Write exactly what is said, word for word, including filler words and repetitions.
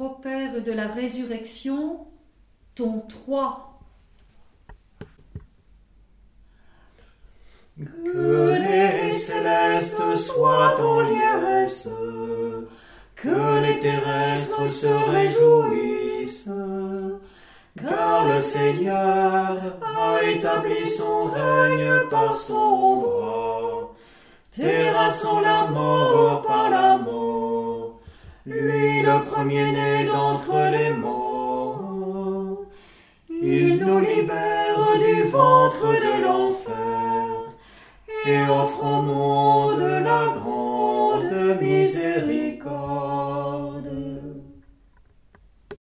Propère de la résurrection, ton trois. Que les célestes soient en liesse, que les terrestres se réjouissent, car le Seigneur a établi son règne par son bras, terrassant la mort par la mort, lui le premier-né d'entre les morts. Il nous libère du ventre de l'enfer et offre au monde la grande miséricorde.